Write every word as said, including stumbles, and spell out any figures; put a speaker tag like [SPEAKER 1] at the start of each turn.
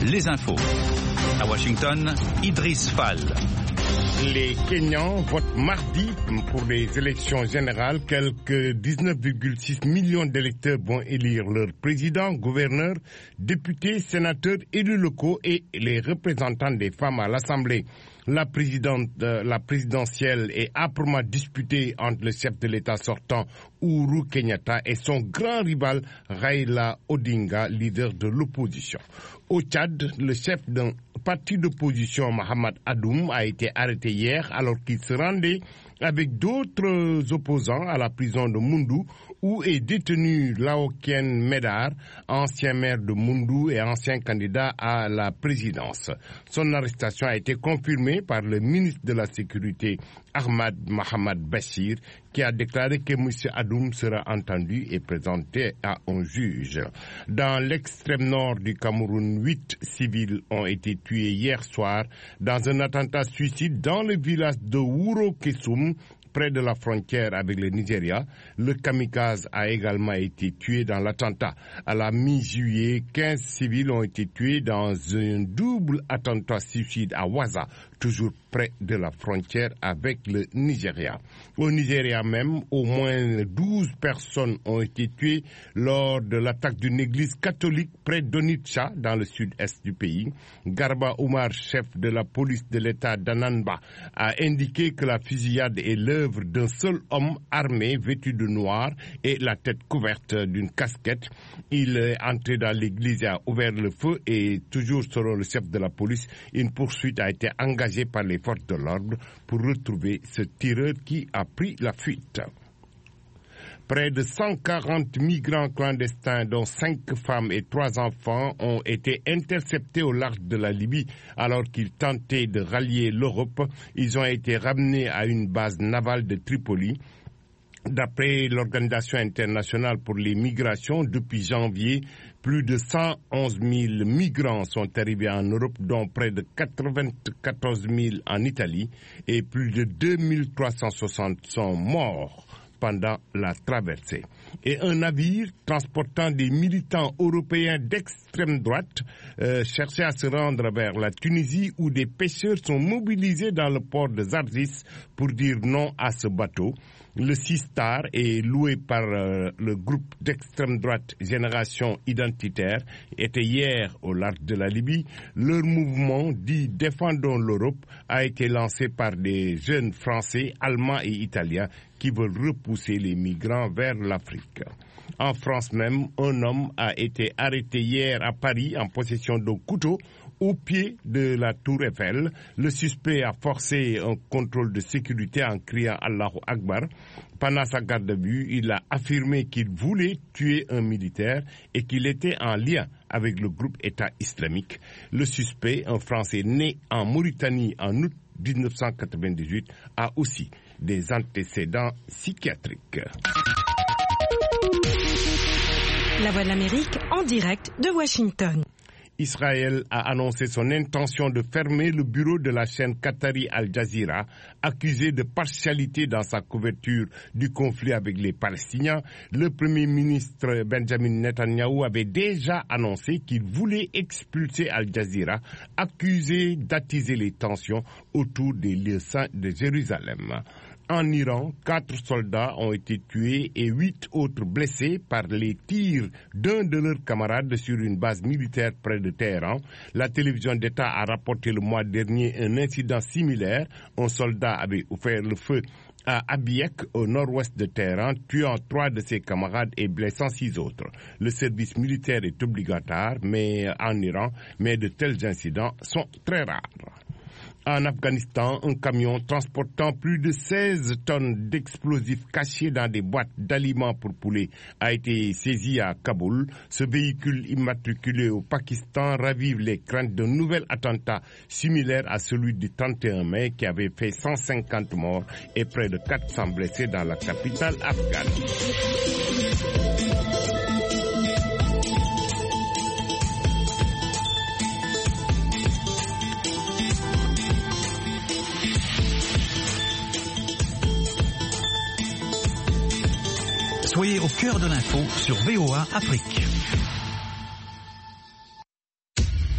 [SPEAKER 1] les infos. À Washington, Idriss Fall.
[SPEAKER 2] Les Kenyans votent mardi pour les élections générales. Quelques dix-neuf virgule six millions d'électeurs vont élire leur président, gouverneur, députés, sénateurs, élus locaux et les représentants des femmes à l'Assemblée. La, présidente, euh, la présidentielle est âprement disputée entre le chef de l'État sortant, Uhuru Kenyatta, et son grand rival, Raila Odinga, leader de l'opposition. Au Tchad, le chef d'un parti d'opposition, Mohamed Adoum, a été arrêté hier alors qu'il se rendait avec d'autres opposants à la prison de Moundou, où est détenu Laoken Medar, ancien maire de Moundou et ancien candidat à la présidence. Son arrestation a été confirmée par le ministre de la Sécurité, Ahmad Mohamed Bachir, qui a déclaré que M. Adoum sera entendu et présenté à un juge. Dans l'extrême nord du Cameroun, huit civils ont été tués hier soir dans un attentat suicide dans le village de Wuro Kesum, près de la frontière avec le Nigeria. Le kamikaze a également été tué dans l'attentat. À la mi-juillet, quinze civils ont été tués dans un double attentat suicide à Waza, toujours près de la frontière avec le Nigeria. Au Nigeria même, au moins douze personnes ont été tuées lors de l'attaque d'une église catholique près d'Onitsha, dans le sud-est du pays. Garba Oumar, chef de la police de l'État d'Anambra, a indiqué que la fusillade est l'œuvre d'un seul homme armé, vêtu de noir et la tête couverte d'une casquette. Il est entré dans l'église et a ouvert le feu et, toujours selon le chef de la police, une poursuite a été engagée par les forces de l'ordre pour retrouver ce tireur qui a pris la fuite. Près de cent quarante migrants clandestins, dont cinq femmes et trois enfants, ont été interceptés au large de la Libye alors qu'ils tentaient de rallier l'Europe. Ils ont été ramenés à une base navale de Tripoli. D'après l'Organisation internationale pour les migrations, depuis janvier, plus de cent onze mille migrants sont arrivés en Europe, dont près de quatre-vingt-quatorze mille en Italie, et plus de deux mille trois cent soixante sont morts pendant la traversée. Et un navire transportant des militants européens d'extrême droite euh, cherchait à se rendre vers la Tunisie, où des pêcheurs sont mobilisés dans le port de Zarzis pour dire non à ce bateau. Le Sea Star est loué par euh, le groupe d'extrême droite Génération Identitaire, était hier au large de la Libye. Leur mouvement, dit Défendons l'Europe, a été lancé par des jeunes Français, Allemands et Italiens qui veulent repousser les migrants vers l'Afrique. En France même, un homme a été arrêté hier à Paris en possession d'un couteau au pied de la tour Eiffel. Le suspect a forcé un contrôle de sécurité en criant Allahu Akbar. Pendant sa garde à vue, il a affirmé qu'il voulait tuer un militaire et qu'il était en lien avec le groupe État islamique. Le suspect, un Français né en Mauritanie en août dix-neuf cent quatre-vingt-dix-huit, a aussi des antécédents psychiatriques.
[SPEAKER 3] La Voix de l'Amérique en direct de Washington.
[SPEAKER 2] Israël a annoncé son intention de fermer le bureau de la chaîne qatari Al Jazeera, accusée de partialité dans sa couverture du conflit avec les Palestiniens. Le Premier ministre Benjamin Netanyahu avait déjà annoncé qu'il voulait expulser Al Jazeera, accusé d'attiser les tensions autour des lieux saints de Jérusalem. En Iran, quatre soldats ont été tués et huit autres blessés par les tirs d'un de leurs camarades sur une base militaire près de Téhéran. La télévision d'État a rapporté le mois dernier un incident similaire. Un soldat avait ouvert le feu à Abiyek, au nord-ouest de Téhéran, tuant trois de ses camarades et blessant six autres. Le service militaire est obligatoire mais en Iran, mais de tels incidents sont très rares. En Afghanistan, un camion transportant plus de seize tonnes d'explosifs cachés dans des boîtes d'aliments pour poulets a été saisi à Kaboul. Ce véhicule immatriculé au Pakistan ravive les craintes d'un nouvel attentat similaire à celui du trente et un mai qui avait fait cent cinquante morts et près de quatre cents blessés dans la capitale afghane.
[SPEAKER 1] Soyez au cœur de l'info sur V O A Afrique.